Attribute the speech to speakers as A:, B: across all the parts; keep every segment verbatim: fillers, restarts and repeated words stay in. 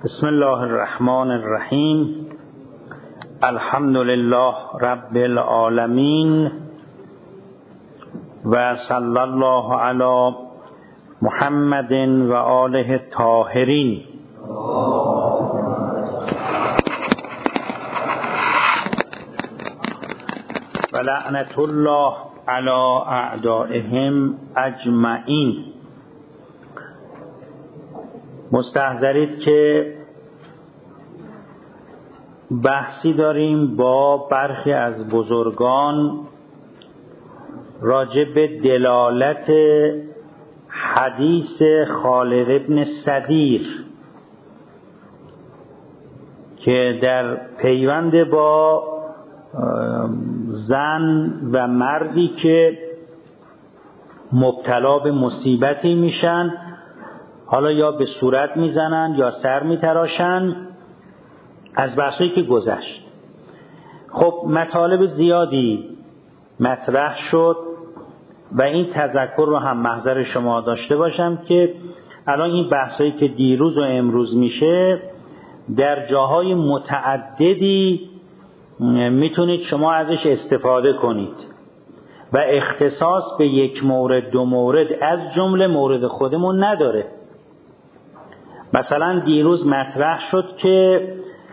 A: بسم الله الرحمن الرحیم. الحمد لله رب العالمین و صلی الله علی محمد و آله الطاهرین. و لعنت الله علی اعدائهم اجمعین. مستحضرید که بحثی داریم با برخی از بزرگان راجع به دلالت حدیث خالد ابن صدیر که در پیوند با زن و مردی که مبتلا به مصیبتی میشن، حالا یا به صورت میزنن یا سر میتراشن، از بحثی که گذشت. خب مطالب زیادی مطرح شد و این تذکر رو هم محضر شما داشته باشم که الان این بحثایی که دیروز و امروز میشه در جاهای متعددی میتونید شما ازش استفاده کنید و اختصاص به یک مورد دو مورد از جمله مورد خودمون نداره. مثلا دیروز مطرح شد که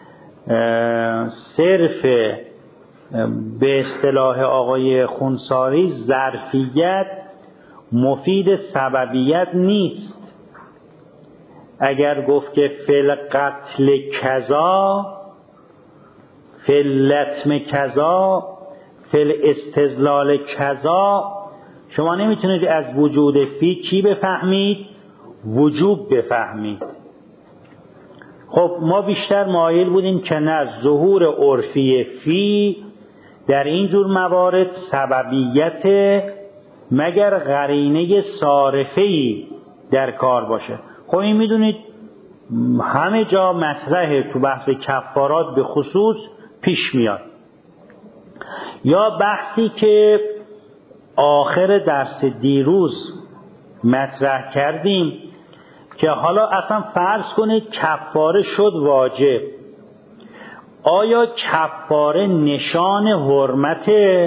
A: صرف به اصطلاح آقای خونساری ظرفیت مفید سببیت نیست. اگر گفت که فل قتل کذا فل لطم کذا فل استزلال کذا، شما نمیتونید از وجود فی چی بفهمید؟ وجوب بفهمید. خب ما بیشتر مایل بودیم که نه، ظهور عرفی فی در این جور موارد سببیت مگر قرینه صارفه‌ای در کار باشه. خب این میدونید همه جا مطرحه، تو بحث کفارات به خصوص پیش میاد. یا بحثی که آخر درس دیروز مطرح کردیم که حالا اصلا فرض کنید کفاره شد واجب، آیا کفاره نشان حرمت؟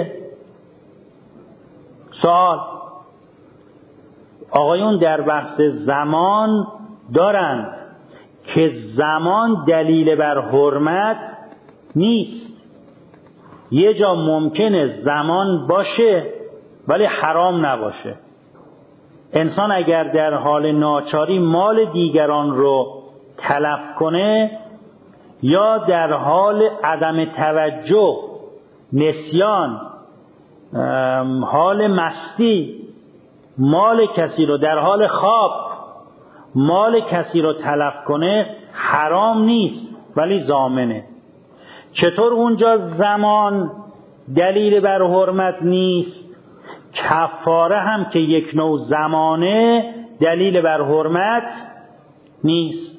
A: سوال. آقایون در بحث زمان دارند که زمان دلیل بر حرمت نیست. یه جا ممکنه زمان باشه ولی حرام نباشه. انسان اگر در حال ناچاری مال دیگران رو تلف کنه یا در حال عدم توجه، نسیان، حال مستی مال کسی رو، در حال خواب مال کسی رو تلف کنه، حرام نیست ولی ضامنه. چطور اونجا زمان دلیل بر حرمت نیست، کفاره هم که یک نوع زمانه دلیل بر حرمت نیست.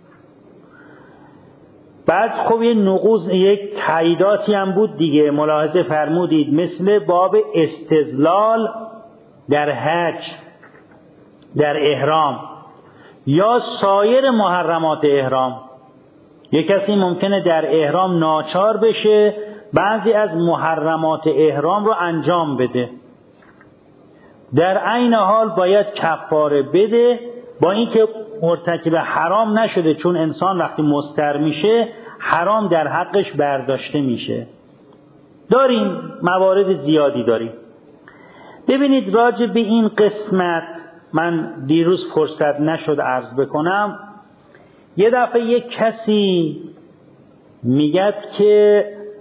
A: بعد خب یه نقوض، یک تاییداتی هم بود دیگه، ملاحظه فرمودید، مثل باب استزلال در حج، در احرام یا سایر محرمات احرام. یک کسی ممکنه در احرام ناچار بشه بعضی از محرمات احرام رو انجام بده، در عین حال باید کفاره بده، با اینکه مرتکب حرام نشده، چون انسان وقتی مضطر میشه حرام در حقش برداشته میشه. داریم موارد زیادی داریم. ببینید راجع به این قسمت من دیروز فرصت نشد عرض بکنم. یه دفعه یک کسی میگه که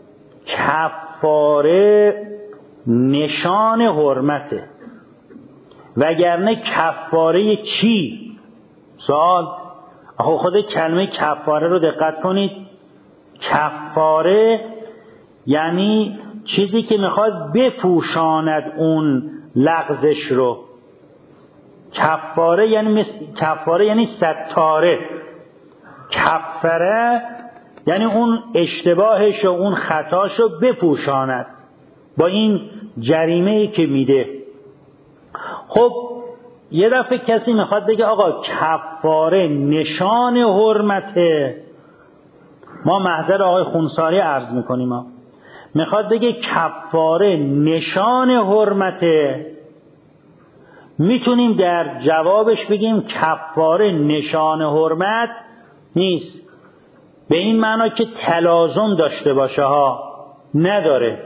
A: کفاره نشان حرمته، وگرنه کفاره چی؟ سوال. آخه خود کلمه کفاره رو دقت کنید. کفاره یعنی چیزی که میخواد بپوشاند اون لغزش رو. کفاره یعنی مثل... کفاره یعنی ستاره. کفاره یعنی اون اشتباهش و اون خطاش رو بپوشاند با این جریمه‌ای که میده. خب یه دفعه کسی میخواد بگه آقا کفاره نشان حرمته، ما محضر آقای خونساری عرض میکنیم، ما میخواد بگه کفاره نشان حرمته، میتونیم در جوابش بگیم کفاره نشان حرمت نیست، به این معنا که تلازم داشته باشه ها، نداره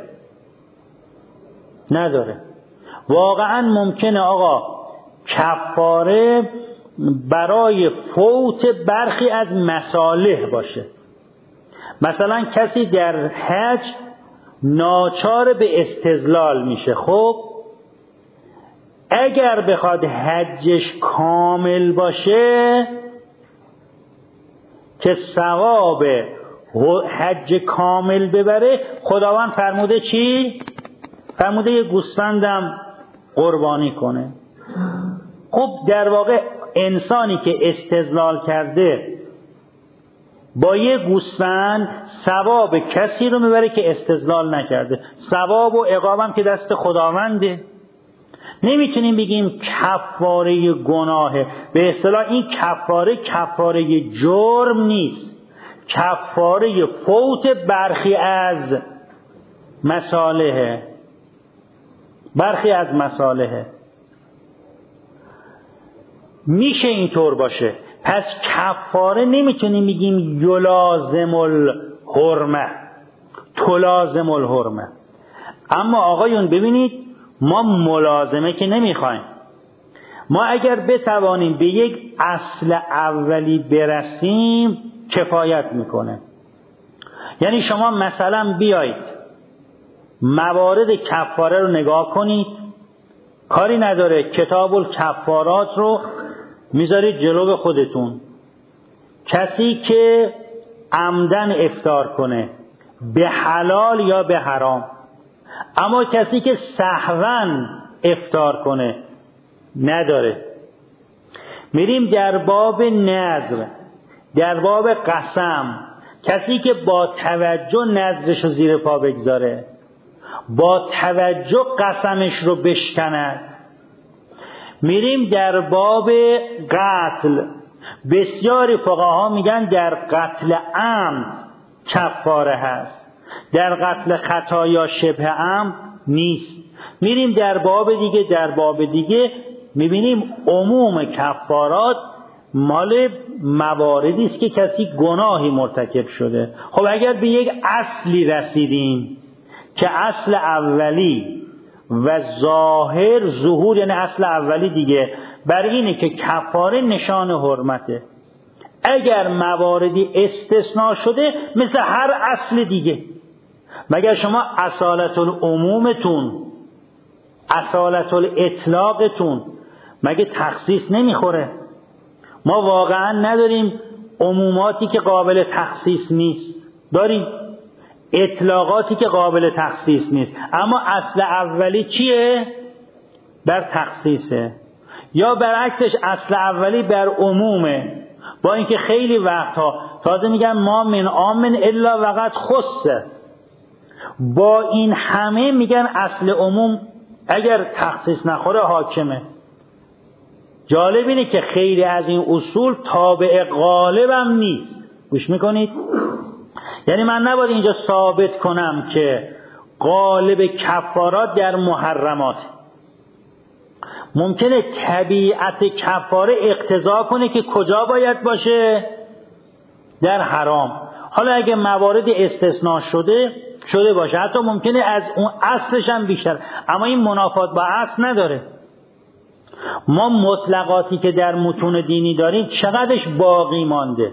A: نداره. واقعا ممکنه آقا کفاره برای فوت برخی از مصالح باشه. مثلا کسی در حج ناچار به استظلال میشه، خب اگر بخواد حجش کامل باشه که ثواب حج کامل ببره، خداوند فرموده چی؟ فرموده یه گوسفندم قربانی کنه. خب در واقع انسانی که استظلال کرده با یه گوسفند ثواب کسی رو میبره که استظلال نکرده، ثواب و عقابم که دست خداونده. نمیتونیم بگیم کفاره گناهه، به اصطلاح این کفاره کفاره جرم نیست، کفاره فوت برخی از مصالحه، برخی از مصالحه. میشه اینطور باشه. پس کفاره نمیتونیم بگیم یلازم الحرمه، تلازم الحرمه. اما آقایون ببینید، ما ملازمه که نمیخوایم. ما اگر بتوانیم به یک اصل اولی برسیم کفایت میکنه. یعنی شما مثلا بیایید موارد کفاره رو نگاه کنید، کاری نداره کتاب الکفارات رو میذارید جلو خودتون. کسی که عمدن افطار کنه به حلال یا به حرام، اما کسی که سهواً افطار کنه نداره. میریم در باب نذر، در باب قسم، کسی که با توجه نذرش رو زیر پا بگذاره، با توجه قسمش رو بشکند. میریم در باب قتل، بسیاری فقها میگن در قتل عمد کفاره هست، در قتل خطا یا شبه عمد نیست. میریم در باب دیگه، در باب دیگه میبینیم عموم کفارات مال مواردی است که کسی گناهی مرتکب شده. خب اگر به یک اصلی رسیدیم که اصل اولی و ظاهر ظهور، یعنی اصل اولی دیگه بر اینه که کفاره نشان حرمته، اگر مواردی استثناء شده مثل هر اصل دیگه، مگر شما اصالت العمومتون، اصالت الاطلاقتون مگه تخصیص نمیخوره؟ ما واقعا نداریم عموماتی که قابل تخصیص نیست، داریم اطلاقاتی که قابل تخصیص نیست، اما اصل اولی چیه؟ بر تخصیصه. یا برعکسش اصل اولی بر عمومه، با اینکه خیلی وقتها تازه میگن ما من آمن الا وقت خصه، با این همه میگن اصل عموم اگر تخصیص نخوره حاکمه. جالب اینه که خیلی از این اصول تابع غالب هم نیست. گوش میکنید؟ یعنی من نباید اینجا ثابت کنم که غالب کفارات در محرمات. ممکنه طبیعت کفاره اقتضا کنه که کجا باید باشه؟ در حرام. حالا اگه موارد استثناء شده شده باشه، حتی ممکنه از اون اصلش هم بیشتر، اما این منافات با اصل نداره. ما مطلقاتی که در متون دینی داریم چقدرش باقی مانده؟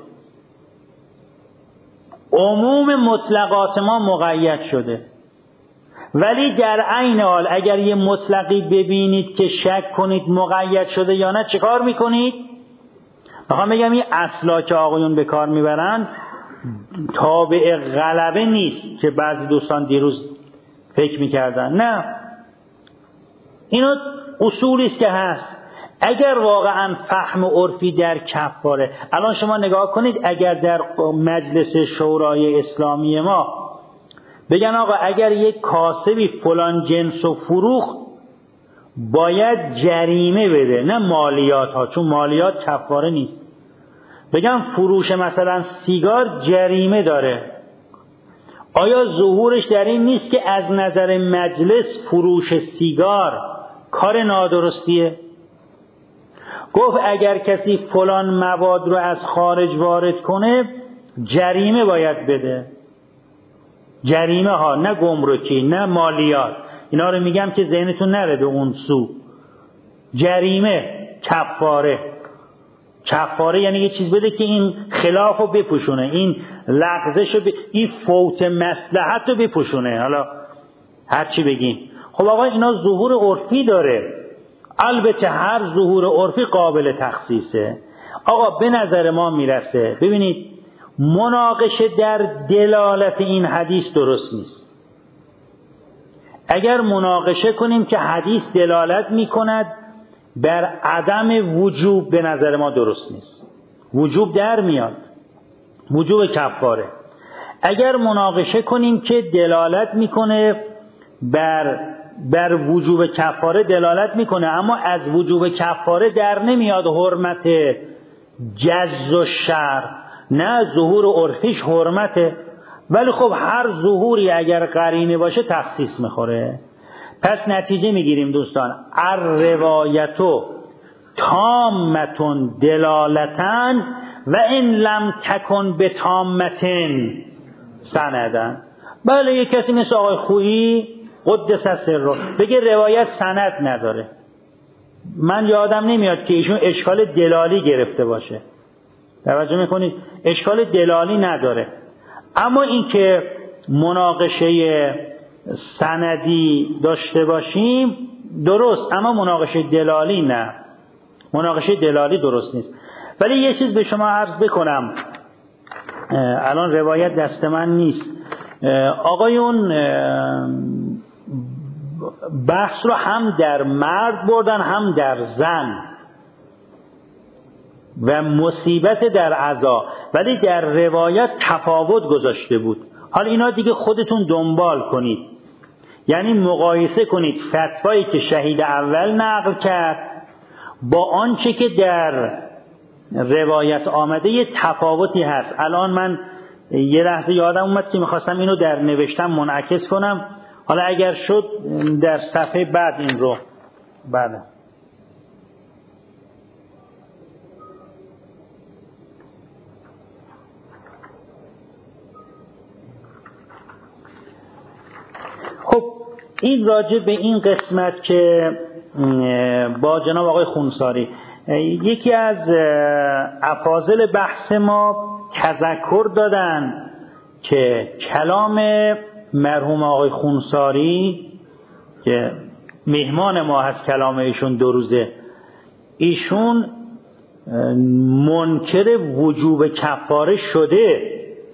A: عموم مطلقات ما مقید شده، ولی در عین حال اگر یه مطلقی ببینید که شک کنید مقید شده یا نه، چه کار میکنید؟ میخوام بگم این اصلا که آقایون به کار میبرن تابع غلبه نیست که بعضی دوستان دیروز فکر میکردن، نه، اینو اصولی است که هست. اگر واقعا فهم عرفی در کفاره، الان شما نگاه کنید اگر در مجلس شورای اسلامی ما بگن آقا اگر یک کاسبی فلان جنس و فروخت باید جریمه بده، نه مالیات ها، چون مالیات کفاره نیست. بگم فروش مثلا سیگار جریمه داره، آیا ظهورش در این نیست که از نظر مجلس فروش سیگار کار نادرستیه؟ گفت اگر کسی فلان مواد رو از خارج وارد کنه جریمه باید بده. جریمه ها، نه گمرکی نه مالیات. اینا رو میگم که ذهنتون نره به اون سو. جریمه، کفاره. کفاره یعنی یه چیز بده که این خلاف رو بپوشونه، این لغزش رو ب... این فوت مصلحت رو بپوشونه. حالا هر چی بگیم. خب آقا اینا ظهور عرفی داره، البته هر ظهور عرفی قابل تخصیصه. آقا به نظر ما میرسه، ببینید مناقشه در دلالت این حدیث درست نیست. اگر مناقشه کنیم که حدیث دلالت میکند بر عدم وجوب، به نظر ما درست نیست. وجوب در میاد، وجوب کفاره. اگر مناقشه کنیم که دلالت میکنه بر بر وجوب کفاره، دلالت میکنه اما از وجوب کفاره در نمیاد حرمت جز و شر، نه ظهور عرفیش حرمته. ولی خب هر ظهوری اگر قرینه باشه تخصیص میخوره. پس نتیجه میگیریم دوستان، الروایتو تامتون دلالتن و این لم تکن به تامتن سندن. بله یک کسی مثل آقای خویی قدس سره بگه روایت سند نداره، من یادم نمیاد که ایشون اشکال دلالی گرفته باشه. توجه میکنید؟ اشکال دلالی نداره. اما این که مناقشه سندی داشته باشیم درست، اما مناقشه دلالی نه. مناقشه دلالی درست نیست. ولی یه چیز به شما عرض بکنم، الان روایت دست من نیست، آقایون بحث رو هم در مرد بردن هم در زن و مصیبت در عزا، ولی در روایت تفاوت گذاشته بود. حالا اینا دیگه خودتون دنبال کنید، یعنی مقایسه کنید فتوایی که شهید اول نقل کرد با آنچه که در روایت آمده. یه تفاوتی هست. الان من یه لحظه یادم اومد که میخواستم اینو در نوشتم منعکس کنم، حالا اگر شد در صفحه بعد این رو بعد. خب این راجع به این قسمت که با جناب آقای خونساری، یکی از افاضل بحث ما تذکر دادن که کلام مرحوم آقای خونساری که مهمان ما هست، کلام ایشون دو روزه، ایشون منکر وجوب کفاره شده،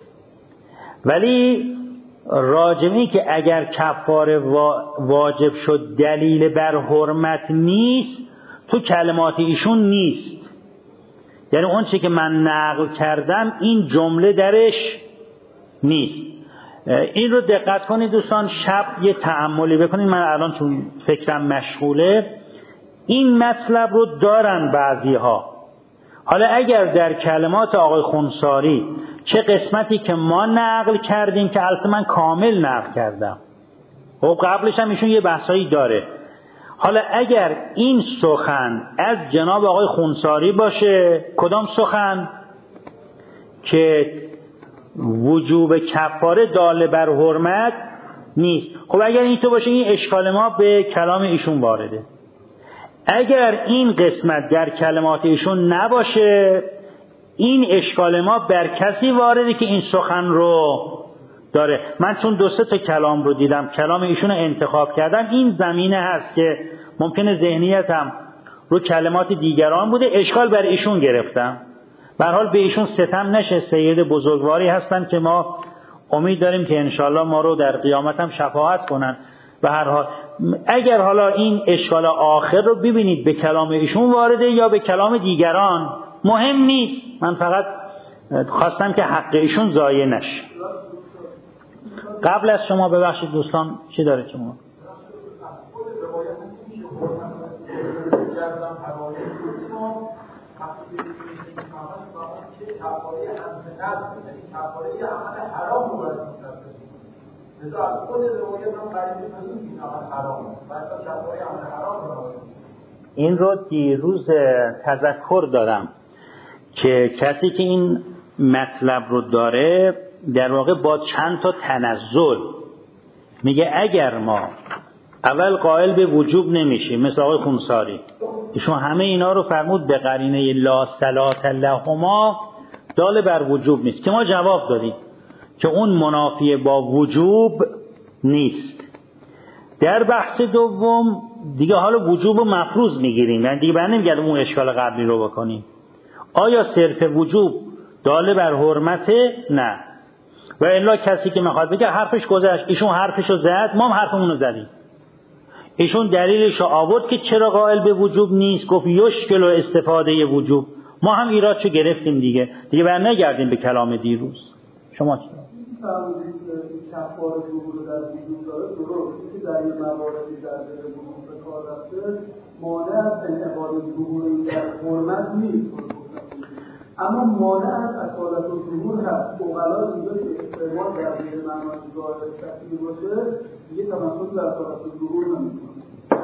A: ولی راجمی که اگر کفاره واجب شد دلیل بر حرمت نیست، تو کلمات ایشون نیست. یعنی اون چی که من نقل کردم این جمله درش نیست. این رو دقت کنید دوستان، شب یه تأملی بکنید. من الان چون فکرم مشغوله این مطلب رو دارن بعضی ها. حالا اگر در کلمات آقای خونساری چه قسمتی که ما نقل کردیم که البته من کامل نقل کردم، خب قبلش هم ایشون یه بحثایی داره، حالا اگر این سخن از جناب آقای خونساری باشه، کدام سخن؟ که وجوب کفاره دال بر حرمت نیست. خب اگر این تو باشه این اشکال ما به کلام ایشون وارده. اگر این قسمت در کلمات ایشون نباشه این اشکال ما بر کسی وارده که این سخن رو داره. من چون دو سه تا کلام رو دیدم، کلام ایشون رو انتخاب کردم، این زمینه هست که ممکنه ذهنیتم رو کلمات دیگران بوده، اشکال بر ایشون گرفتم. به هر حال به ایشون ستم نشه، سید بزرگواری هستن که ما امید داریم که انشالله ما رو در قیامت هم شفاعت کنن. به هر حال اگر حالا این اشکال آخر رو ببینید به کلام ایشون وارده یا به کلام دیگران مهم نیست، من فقط خواستم که حق ایشون ضایع نشه. قبل از شما ببخشید دوستان چی داره شما؟
B: میشه کفاره همسنت، یعنی کفاره عمل حرام رو باید میشه. لذا از خود روایت هم قریبی کنیم این عمل حرام باید کفاره عمل حرام رو باید.
A: این رو دیروز تذکر دارم که کسی که این مطلب رو داره در واقع با چند تا تنزل میگه اگر ما اول قائل به وجوب نمیشیم مثل آقای خونساری، ایشون همه اینا رو فرمود به قرینه لا صلاة لهما دال بر وجوب نیست، که ما جواب دادیم که اون منافی با وجوب نیست. در بحث دوم دیگه حالا وجوب و مفروض میگیریم، یعنی دیگه برنمی گردیم اون اشکال قبلی رو بکنیم. آیا صرف وجوب دال بر حرمته؟ نه. و الا کسی که میخواد بگه حرفش گذشت، ایشون حرفشو زد، ما هم حرفمون رو زدیم. ایشون دلیلش رو آورد که چرا قائل به وجوب نیست، گفت یشکل و استفاده وجوب، ما هم ایرادشو گرفتیم دیگه دیگه بر نگردیم به کلام دیروز. شما چی؟
C: کفاره ظهور رو در وجود داره، درست که در این مواردی در دل وجود به کار رفته مانع از انعقاد ظهور این در حرمت نیست، اما مانع از اصالت و ظهور هست. اوغلا دیگه که استعمال در دل معنای ظاهر شکلی باشه دیگه تمسک در اصالت و ظهور نمیکنه.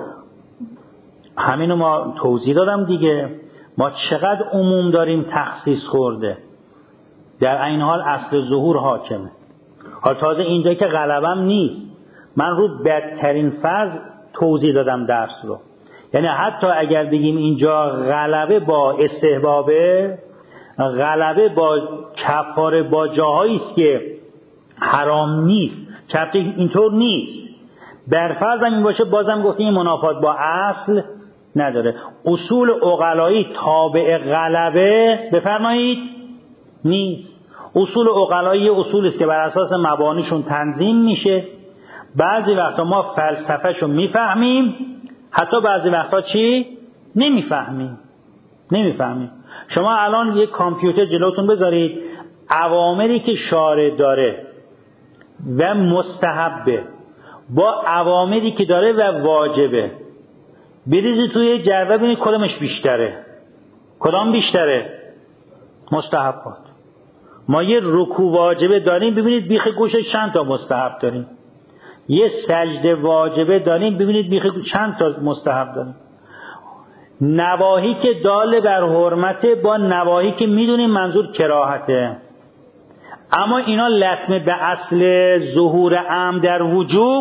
A: همینو ما توضیح دادم دیگه. ما چقدر عموم داریم تخصیص خورده، در این حال اصل ظهور حاکمه. حال تازه اینجا که غلبم نیست، من رو بدترین فرض توضیح دادم درس رو، یعنی حتی اگر بگیم اینجا غلبه با استحبابه، غلبه با کفاره با جاهایی است که حرام نیست، چرا اینطور نیست. بر فرض این باشه بازم گفتیم این منافات با اصل نداره. اصول عقلایی تابع غلبه بفرمایید نیست. اصول عقلایی اصول است که بر اساس مبانیشون تنظیم میشه. بعضی وقتا ما فلسفه‌شو میفهمیم، حتی بعضی وقتا چی؟ نمیفهمیم. نمیفهمیم. شما الان یک کامپیوتر جلوتون بذارید، اوامری که شارع داره و مستحبه با اوامری که داره و واجبه بریزی توی جعبه ببینید کدومش بیشتره. کدام بیشتره؟ مستحبات. ما یه رکوع واجبه داریم، ببینید بیخ گوشش چند تا مستحب داریم. یه سجده واجبه داریم، ببینید بیخ گوش چند تا مستحب داریم. نواهی که دال بر حرمته با نواهی که میدونیم منظور کراهته، اما اینا لطمه به اصل ظهور امر در وجوب،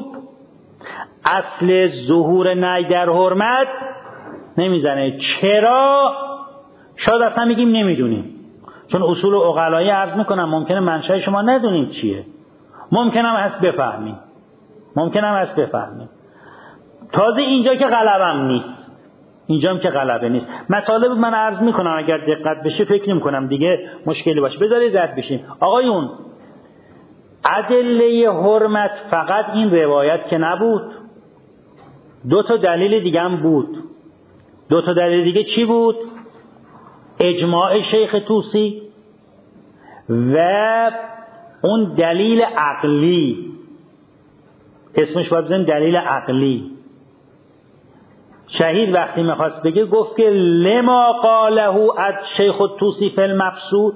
A: اصل ظهور نهی در حرمت نمیزنه. چرا؟ شاید اصلا میگیم نمیدونیم، چون اصول عقلایی عرض میکنم ممکنه منشأ شما ندونیم چیه، ممکنه هم هست بفهمیم، ممکنه هم هست بفهمیم. تازه اینجا که غلبم نیست، اینجا هم که غلبه نیست. مطالب من عرض میکنم اگر دقت بشه فکر نمیکنم دیگه مشکلی باشه. بذارید رد بشیم. آقایون ادله حرمت فقط این روایت که نبود، دو تا دلیل دیگه هم بود. دو تا دلیل دیگه چی بود؟ اجماع شیخ طوسی و اون دلیل عقلی، اسمش باید بزنیم دلیل عقلی. شهید وقتی میخواست بگه گفت که لما قاله از شیخ الطوسی فی المقصود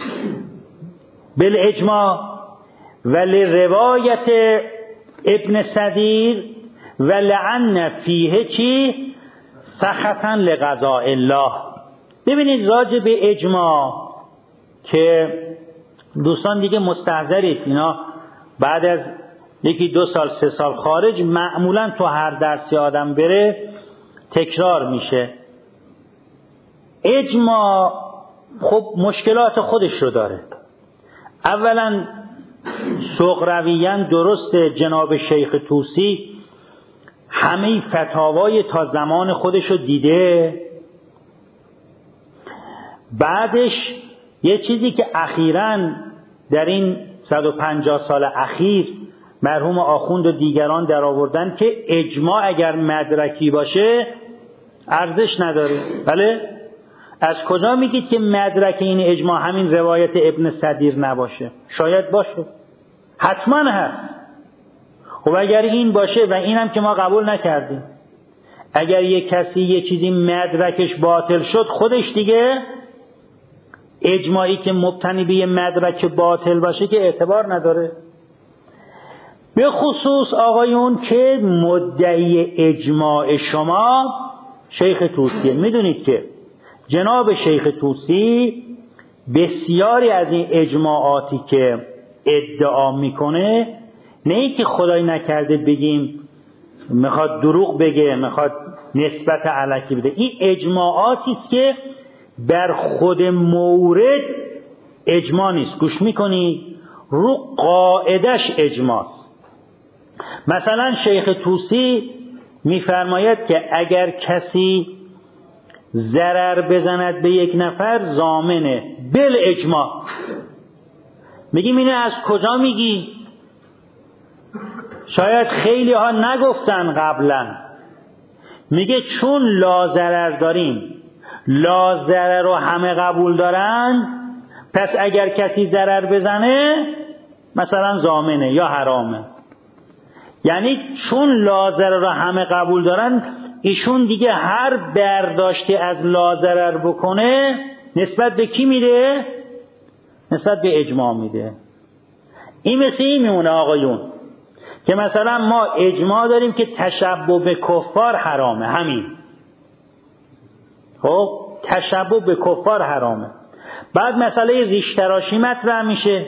A: بالاجماع و لروایت ابن صدیر و لعن فیه چی سخطا لقضاء الله. ببینید راجع به اجماع که دوستان دیگه مستحضرید، اینا بعد از یکی دو سال سه سال خارج معمولا تو هر درسی آدم بره تکرار میشه. اجماع خب مشکلات خودش رو داره. اولا سغرویاً درست جناب شیخ طوسی همه فتاوای تا زمان خودش رو دیده، بعدش یه چیزی که اخیراً در این صد و پنجاه سال اخیر مرحوم آخوند و دیگران در آوردن که اجماع اگر مدرکی باشه ارزش نداره. بله؟ از کجا میگید که مدرک این اجماع همین روایت ابن صدیر نباشه؟ شاید باشه، حتما هست. خب اگر این باشه و اینم که ما قبول نکردیم، اگر یک کسی یه چیزی مدرکش باطل شد خودش دیگه اجماعی که مبتنی به مدرک باطل باشه که اعتبار نداره. به خصوص آقایون که مدعی اجماع شما شیخ طوسیه. میدونید که جناب شیخ طوسی بسیاری از این اجماعاتی که ادعا میکنه، نه ای که خدای نکرده بگیم میخواد دروغ بگه، میخواد نسبت علکی بده، این اجماعاتی است که بر خود مورد اجماع نیست. گوش میکنی؟ رو قاعدش اجماعست. مثلا شیخ طوسی میفرماید که اگر کسی ضرر بزند به یک نفر ضامنه بل اجماع. میگیم اینو از کجا میگی؟ شاید خیلی ها نگفتن قبلا. میگه چون لا ضرر داریم، لا ضرر رو همه قبول دارن، پس اگر کسی ضرر بزنه مثلا ضامنه یا حرامه. یعنی چون لا ضرر رو همه قبول دارن، ایشون دیگه هر برداشتی از لا ضرر بکنه نسبت به کی میده؟ نسبت به اجماع میده. این مثل این میمونه آقایون که مثلا ما اجماع داریم که تشبه به کفار حرامه. همین. خب تشبه به کفار حرامه. بعد مسئله ریش تراشی مطرح میشه.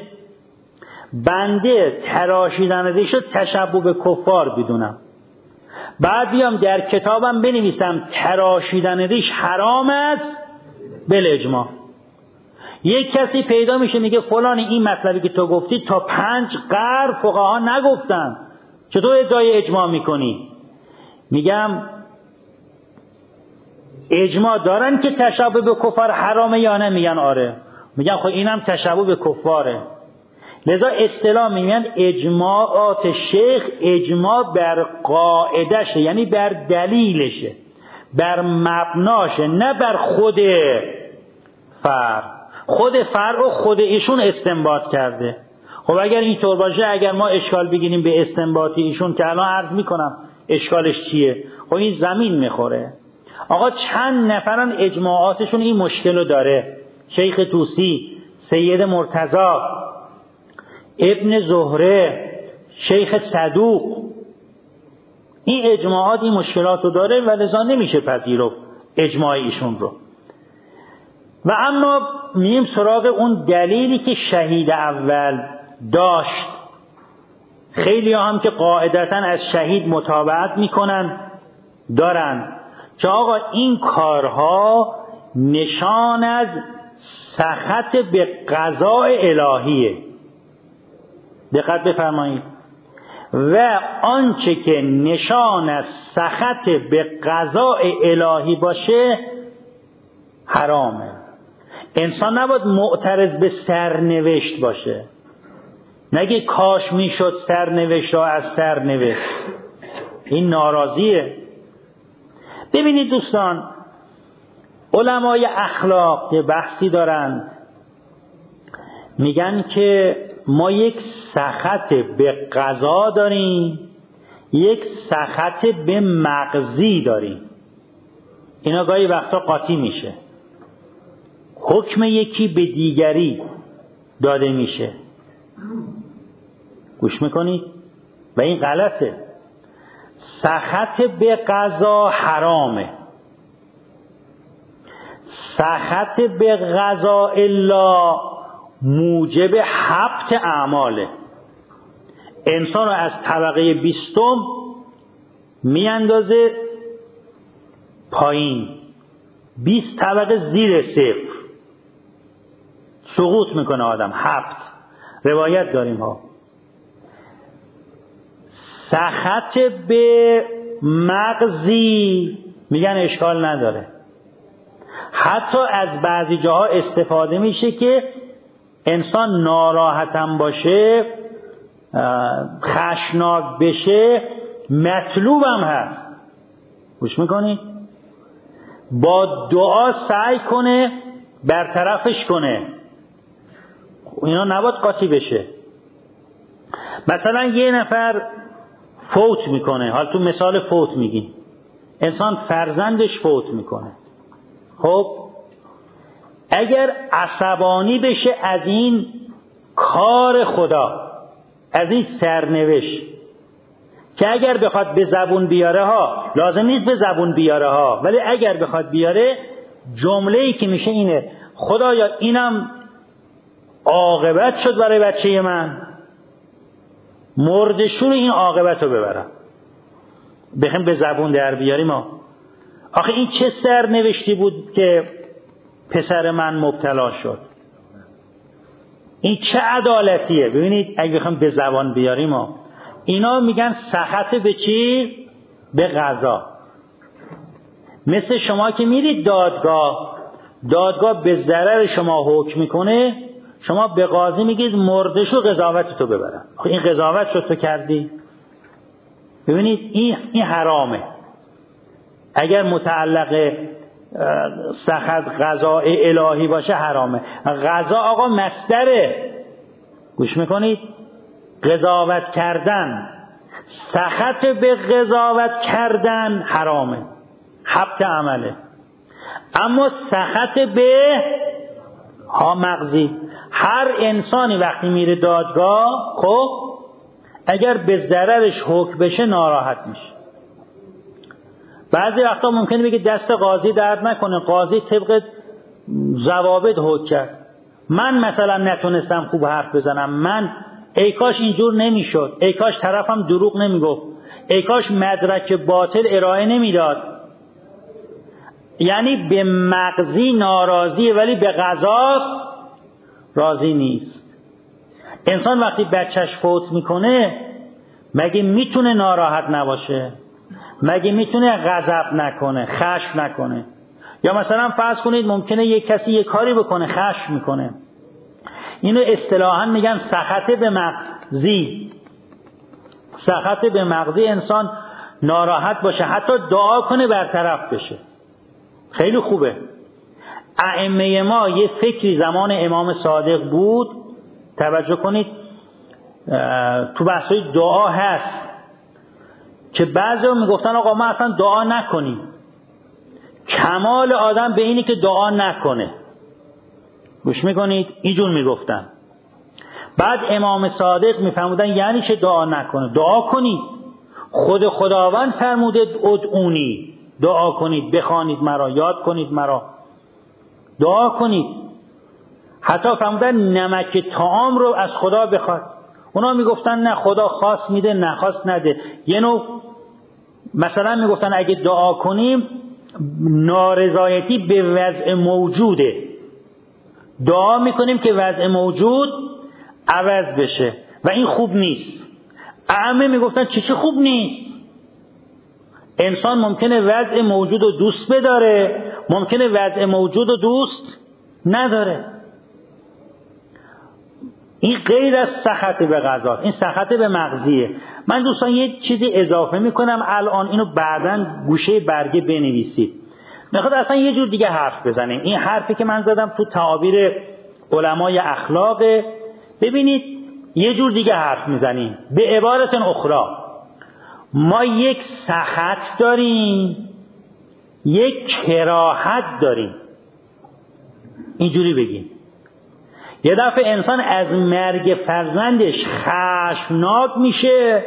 A: بنده تراشیدن ریش رو تشبه به کفار بدونم، بعد بیام در کتابم بنویسم تراشیدن ریش حرام است بل اجماع. یک کسی پیدا میشه میگه فلان این مطلبی که تو گفتی تا پنج قرن فقها نگفتن، چطور ادعای اجماع میکنی؟ میگم اجماع دارن که تشبه به کفار حرامه یا نه؟ میگن آره. میگم خب اینم تشبه به کفاره. لذا اصطلاح میگن اجماعات شیخ اجماع بر قاعدشه، یعنی بر دلیلشه، بر مبناشه، نه بر خود فرع. خود فرع رو خود ایشون استنباط کرده. خب اگر اینطور باشه، اگر ما اشکال بگیریم به استنباط ایشون که الان عرض میکنم اشکالش چیه، خب این زمین میخوره. آقا چند نفرن اجماعاتشون این مشکل داره؟ شیخ طوسی، سید مرتضی، ابن زهره، شیخ صدوق. این اجماعات این مشکلات رو داره و لذا نمیشه پذیرفت اجماع ایشون رو. و اما میم سراغ اون دلیلی که شهید اول داشت. خیلی هم که قاعدتا از شهید متابعت میکنن دارن که آقا این کارها نشان از سخط به قضاء الهیه. دقت بفرمایید. و آنچه که نشان از سخط به قضاء الهی باشه حرامه. انسان نباید معترض به سرنوشت باشه، نگه کاش میشد سرنوشت را از سرنوشت. این ناراضیه. ببینید دوستان، علمای اخلاق که بحثی دارن میگن که ما یک سخط به قضا داریم، یک سخط به مقضی داریم. اینا گاهی وقتا قاطی میشه. حکم یکی به دیگری داده میشه. گوش میکنید؟ و این غلطه. سخط به قضا حرامه. سخط به قضا الا موجب حبط اعماله. انسان رو از طبقه بیستم میاندازه پایین، بیست طبقه زیر صفر سقوط میکنه آدم. حبط روایت داریم ها. سخط به مغزی میگن اشکال نداره. حتی از بعضی جاها استفاده میشه که انسان ناراحتم باشه، خشناک بشه، مطلوبم هست. گوش میکنی؟ با دعا سعی کنه برطرفش کنه. اینا نباید قاطی بشه. مثلا یه نفر فوت میکنه، حال تو مثال فوت میگیم، انسان فرزندش فوت میکنه. خب اگر عصبانی بشه از این کار خدا، از این سرنوشت، که اگر بخواد به زبون بیاره ها، لازم نیست به زبون بیاره ها، ولی اگر بخواد بیاره، جمله‌ای که میشه اینه: خدایا اینم عاقبت شد برای بچه من، مردشون این عاقبت رو ببرم. بخیم به زبون در بیاریم ما. آخه این چه سرنوشتی بود که پسر من مبتلا شد؟ این چه عدالتیه؟ ببینید اگه بخیم به زبان بیاریم ما، اینا میگن سخط به چی؟ به قضا. مثل شما که میرید دادگاه، دادگاه به ضرر شما حکم میکنه، شما به قاضی میگید مردشو قضاوتتو ببرن. خب این قضاوت شد تو کردی؟ ببینید این این حرامه. اگر متعلق سخط قضاء الهی باشه حرامه. قضا آقا مصدره، گوش میکنید؟ قضاوت کردن، سخط به قضاوت کردن حرامه، حبط عمله. اما سخط به ها مغزی، هر انسانی وقتی میره دادگاه، خب اگر به ضررش حکم بشه ناراحت میشه. بعضی وقتا ممکنه بگه دست قاضی درد نکنه، قاضی طبق ضوابط حکم کرد. من مثلا نتونستم خوب حرف بزنم، من ای کاش اینجور نمیشد، ای کاش طرفم دروغ نمیگفت، ای کاش مدرک باطل ارائه نمیداد. یعنی به مغزی ناراضی ولی به قضا راضی نیست. انسان وقتی بچهش فوت میکنه مگه میتونه ناراحت نباشه؟ مگه میتونه غضب نکنه، خشم نکنه؟ یا مثلا فرض کنید ممکنه یک کسی یک کاری بکنه خشم میکنه، اینو اصطلاحاً میگن سخط به مغزی. سخط به مغزی، انسان ناراحت باشه، حتی دعا کنه برطرف بشه، خیلی خوبه. ائمه ما یه فکری زمان امام صادق بود، توجه کنید، تو بحثای دعا هست که بعضی‌ها میگفتن آقا ما اصلا دعا نکنیم، کمال آدم به اینی که دعا نکنه. گوش میکنید؟ اینجور میگفتن. بعد امام صادق میفهمودن یعنی چه دعا نکنه؟ دعا کنید، خود خداوند فرموده ادعونی، دعا کنید، بخوانید مرا، یاد کنید مرا، دعا کنید. حتی فرمودن نمک طعام رو از خدا بخواد. اونا میگفتن نه، خدا خواست میده، نه خواست نده. یه نوع مثلا میگفتن اگه دعا کنیم نارضایتی به وضع موجوده، دعا میکنیم که وضع موجود عوض بشه و این خوب نیست. ائمه میگفتن چی چی خوب نیست؟ انسان ممکنه وضع موجود رو دوست بداره، ممکنه وضع موجود رو دوست نداره. این غیر از سخط به قضاست، این سخط به مغزیه. من دوستان یه چیزی اضافه میکنم الان، اینو بعداً گوشه برگه بنویسید. میخواد اصلا یه جور دیگه حرف بزنیم. این حرفی که من زدم تو تعابیر علمای اخلاق، ببینید یه جور دیگه حرف میزنیم. به عبارت اخرى، ما یک سخط داریم، یک کراهت داریم. اینجوری بگیم. یه دفعه انسان از مرگ فرزندش خشمناک میشه،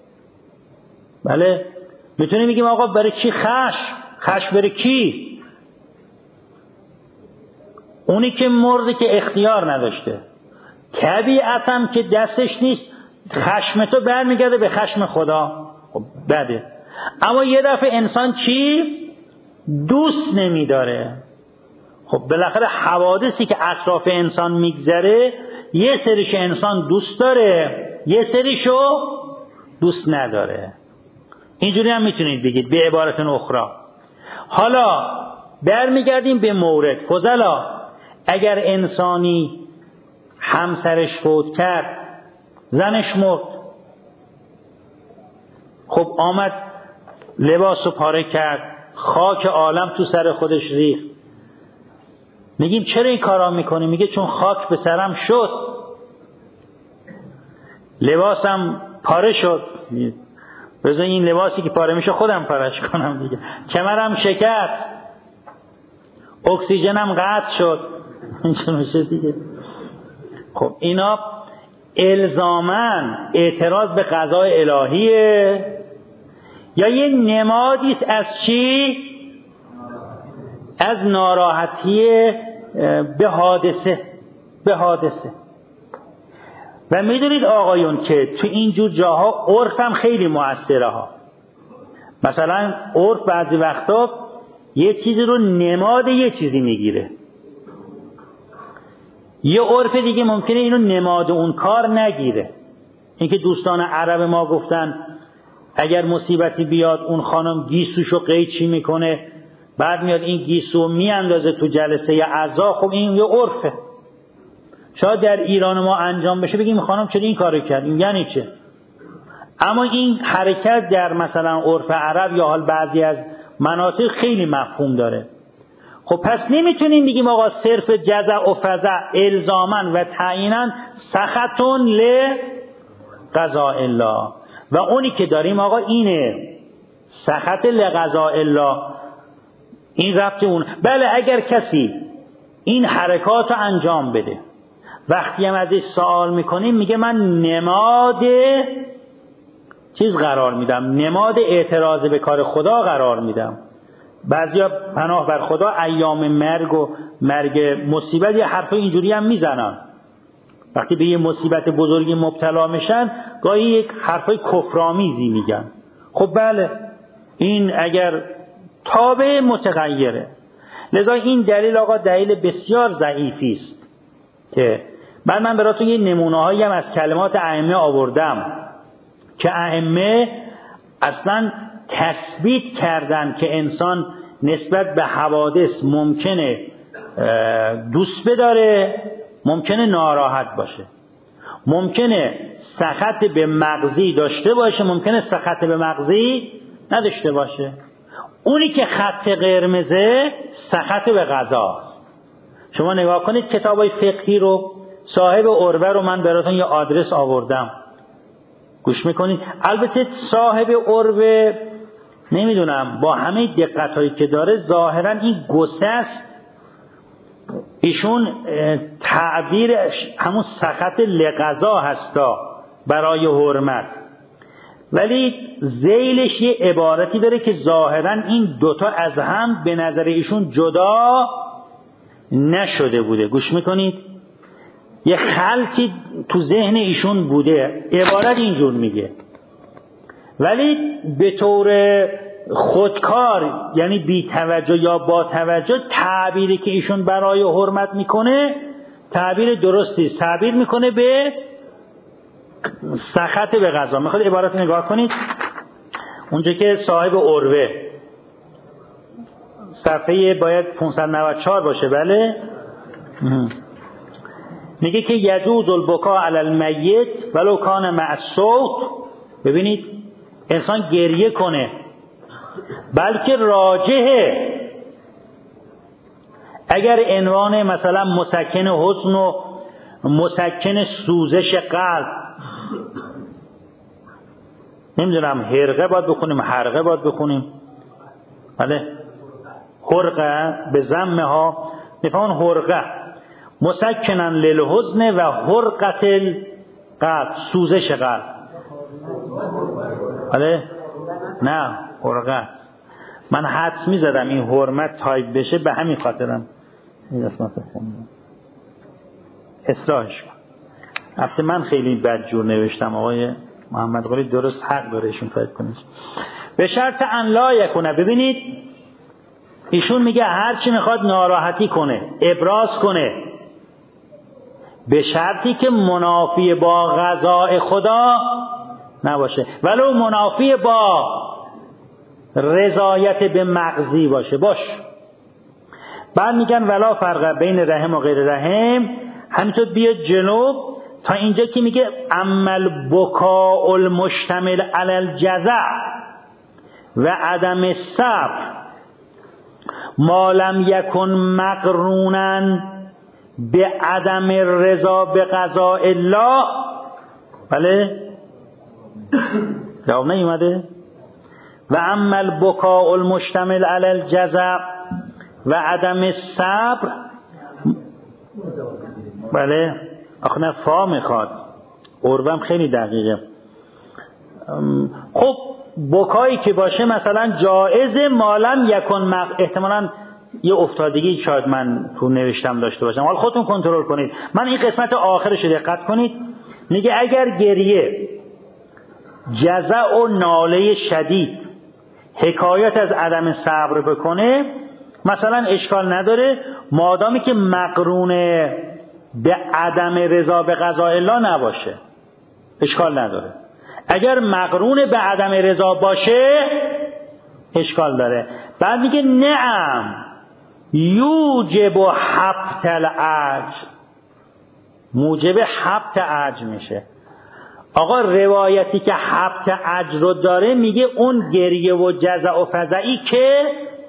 A: بله، میتونیم بگیم آقا برای کی خشم؟ خشم برای کی؟ اونی که مرده که اختیار نداشته، طبیعتاً که دستش نیست، خشم تو برمیگرده به خشم خدا. خب بده. اما یه دفعه انسان چی؟ دوست نمیداره. خب بالاخره حوادثی که اطراف انسان میگذره، یه سریش انسان دوست داره، یه سریشو دوست نداره. اینجوری هم میتونید بگید به عبارت اخرى. حالا برمیگردیم به مورد. فضلا، اگر انسانی همسرش فوت کرد، زنش مرد، خب آمد لباسو پاره کرد، خاک عالم تو سر خودش ریخت، میگیم چرا این کارا میکنی؟ میگه چون خاک به سرم شد، لباسم پاره شد، بذار این لباسی که پاره میشه خودم پارهش کنم دیگه. کمرم شکست، اکسیژنم قطع شد، اینجا میشه دیگه. خب اینا الزاماً اعتراض به قضای الهیه یا یه نمادی است از چی؟ از ناراحتی به حادثه به حادثه. و میدونید آقایون که تو اینجور جاها عرف هم خیلی مؤثره ها. مثلا عرف بعضی وقتا یه چیزی رو نماد یه چیزی میگیره، یه عرف دیگه ممکنه اینو نماد اون کار نگیره. اینکه دوستان عرب ما گفتن اگر مصیبتی بیاد اون خانم گیسوشو قیچی میکنه، بعد میاد این گیسو میاندازه تو جلسه ی عزا. خب این یه عرفه. شاید در ایران ما انجام بشه بگیم خانم چرا این کارو کرد، این یعنی چه؟ اما این حرکت در مثلا عرف عرب یا حال بعضی از مناطق خیلی مفهوم داره. خب پس نمیتونیم بگیم آقا صرف جزع و فزع الزاماً و تعییناً سخطون لقضاء الله، و اونی که داریم آقا اینه سخط لقضاء الله، این رفت اون. بله اگر کسی این حرکات رو انجام بده، وقتی هم ازش سوال میکنیم میگه من نماد چیز قرار میدم، نماد اعتراض به کار خدا قرار میدم. بعضیا پناه بر خدا ایام مرگ و مرگ مصیبت یه حرف اینجوری هم میزنن، وقتی به یه مصیبت بزرگی مبتلا میشن گاهی یک حرفای کفرآمیزی میگن. خب بله این اگر تابع متغیره. لذا این دلیل آقا دلیل بسیار ضعیفی است که بعد من براتون یه نمونه‌هایی هم از کلمات ائمه آوردم که ائمه اصلا تثبیت کردن که انسان نسبت به حوادث ممکنه دوست بداره، ممکنه ناراحت باشه، ممکنه سخط به مغزی داشته باشه، ممکنه سخط به مغزی نداشته باشه. اونی که خط قرمزه سخط به قضاست. شما نگاه کنید کتابای فقهی رو، صاحب عروه رو من براتون یه آدرس آوردم، گوش میکنید. البته صاحب عروه نمیدونم با همه دقتایی که داره ظاهرا این گسست، ایشون تعبیرش همون سخط لقضا هستا برای حرمت، ولی ذیلش یه عبارتی داره که ظاهرا این دوتا از هم به نظر ایشون جدا نشده بوده. گوش میکنید یه خلطی تو ذهن ایشون بوده، عبارت اینجور میگه، ولی به طور خودکار یعنی بی توجه یا با توجه تعبیری که ایشون برای حرمت میکنه تعبیر درستی، تعبیر میکنه به سخط به قضا. میخواد عبارت نگاه کنید اونجا که صاحب عروه صفحه باید پانصد و نود و چهار باشه. بله میگه که یجوز البکا علی المیت ولو کان مع الصوت. ببینید انسان گریه کنه بلکه راجحه اگر عنوان مثلا مسکن حزن و مسکن سوزش قلب، نمیدونم حرقه باید بخونیم حرقه باید بخونیم، بله حرقه به ضمه ها نفعون حرقه مسکنن للحزن و حرقت القلب، سوزش قلب. بله نه حرقه، من حدس میزدم این حرمت تایپ بشه به همین خاطرم این اسمت خوندم اصلاحش کن. البته من خیلی بدجور نوشتم، آقای محمد قلی درست حق داره ایشون تایپ کنه به شرط ان لا یکونه. ببینید ایشون میگه هر چی میخواد ناراحتی کنه ابراز کنه به شرطی که منافی با قضاء خدا نباشه، ولو منافی با رضایت به مغزی باشه باش. بعد میگن ولا فرق بین رحم و غیر رحم. همینطور بیاد جنوب تا اینجا که میگه عمل بکاء المشتمل علی الجزع و عدم صبر ما لم یکن مقرونا به عدم رضا به قضاء الله. بله جواب نیومده. و عمل بکاء المشتمل علی الجزع و عدم صبر بله آخه نه فا میخواد، عروم خیلی دقیقه. خب بکایی که باشه مثلا جائز مالم یکن مق... احتمالاً یه افتادگی شاید من تو نوشتم داشته باشم، حالا خودتون کنترل کنید. من این قسمت آخرش رو دقت کنید، میگه اگر گریه جزع و ناله شدید حکایت از عدم صبر بکنه مثلا اشکال نداره، مادامی که مقرون به عدم رضا به قضاء الله نباشه اشکال نداره. اگر مقرون به عدم رضا باشه اشکال داره. بعد میگه نعم یوجب حبط العجز، موجب حبط عجز میشه. آقا روایتی که حبط عجز رو داره میگه اون گریه و جزع و فزعی که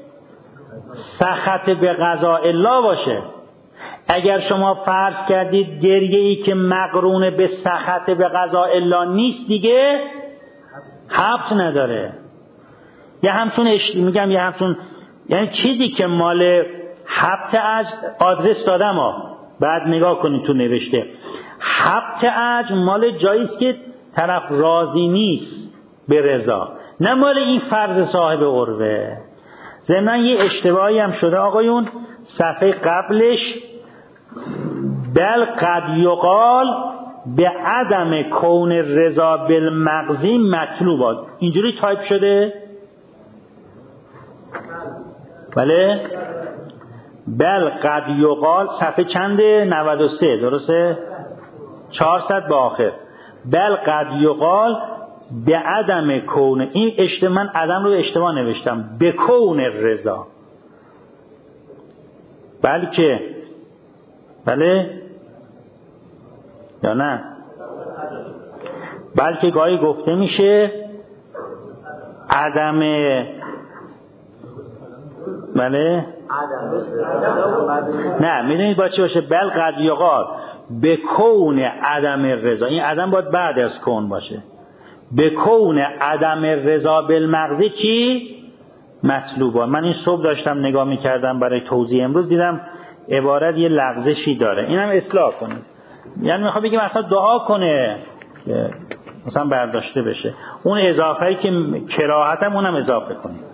A: سخط به قضاء الله باشه. اگر شما فرض کردید گریه‌ای که مقرون به سخط به قضاء الله نیست دیگه حبط نداره. یه همچون اش... میگم یه همچون یعنی چیزی که مال حبط عجز آدرس دادم ها، بعد نگاه کنید تو نوشته حبط عجز مال جاییست که طرف راضی نیست به رضا، نه مال این فرض صاحب عروه. ضمن یه اشتباهی هم شده آقایون صفحه قبلش، بل قد یقال به عدم کون رضا بالمغزی مطلوبات، اینجوری تایپ شده بله. بل قد یقال صفحه چنده؟ نود و سه درسته؟ چهارصد به آخر. بل قد یقال به عدم کون، این اشتباه من عدم رو اشتباه نوشتم، به کون رضا، بلکه بله یا نه، بلکه گاهی گفته میشه عدم بله نه میدونید با چی باشه؟ بل قد یقال به کون عدم رضا، این عدم باید بعد از کون باشه، به کون عدم رضا بالمغزی چی؟ مطلوبا. من این صبح داشتم نگاه میکردم برای توضیح امروز، دیدم عبارت یه لغزشی داره، اینم اصلاح کنید. یعنی میخوام بگم اصلا دعا کنه که مثلا برداشته بشه، اون اضافه‌ای که کراهتم اونم اضافه کنید.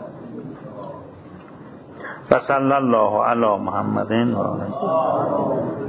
A: و صلی الله علی محمد و آله